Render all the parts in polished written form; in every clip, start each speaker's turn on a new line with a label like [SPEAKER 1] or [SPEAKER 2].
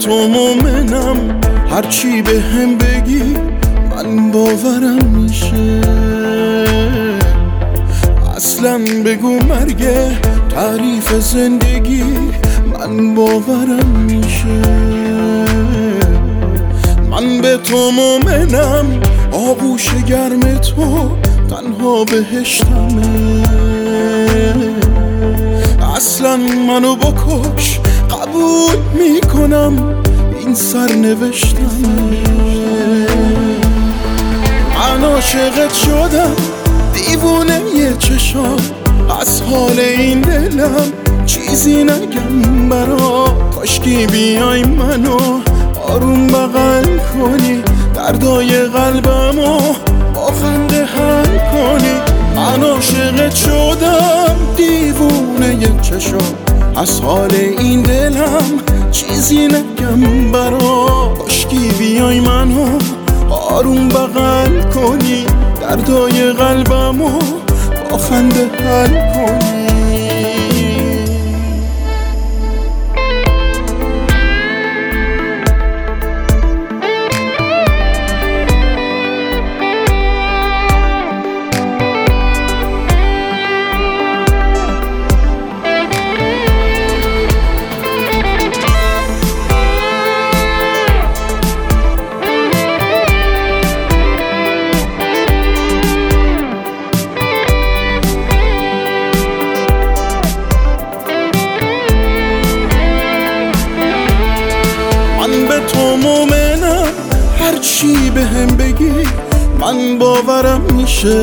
[SPEAKER 1] تو مومنم، هرچی به هم بگی من باورم میشه. اصلا بگو مرگ تعریف زندگی من باورم میشه. من به تو مومنم، آغوش گرم تو تنها بهشتمه. اصلا منو بکش قبول میکنم، این سرنوشتمه. من عاشقت شدم دیوونه یه چشام، از حال این دلم چیزی نگم برا. کاشکی بیای منو آروم بغل کنی، دردای قلبمو با خنده حل کنی. من عاشقت شدم دیوونه یه چشام، از حال این دلم چیزی نگم برا. کاشکی بیای منو آروم بغل کنی، دردای قلبمو با خنده حل کنی. تو مومنم، هرچی به هم بگی من باورم میشه.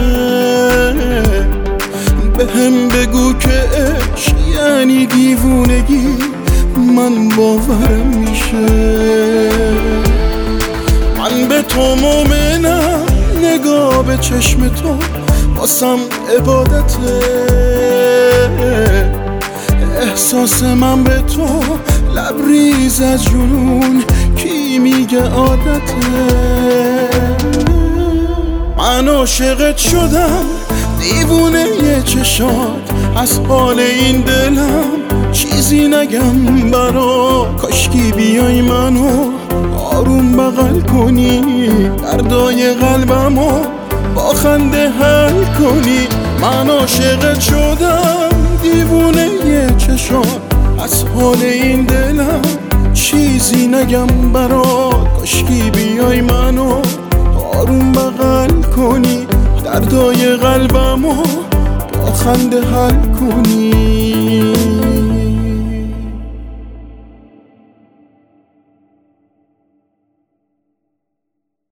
[SPEAKER 1] به هم بگو که عشق یعنی دیوونگی من باورم میشه. من به تو مومنم، نگاه به چشم تو واسم عبادته. احساس من به تو لبریز از جنون، کی میگه عادته. من عاشقت شدم دیوونه یه چشات، از حال این دلم چیزی نگم برا. کاشکی بیای منو آروم بغل کنی، دردای قلبمو با خنده حل کنی. من عاشقت شدم دیوونه یه چشات، از حال این دلم چیزی نگم برا. کاشکی بیای منو آروم بغل کنی، دردای قلبمو با خنده حل کنی.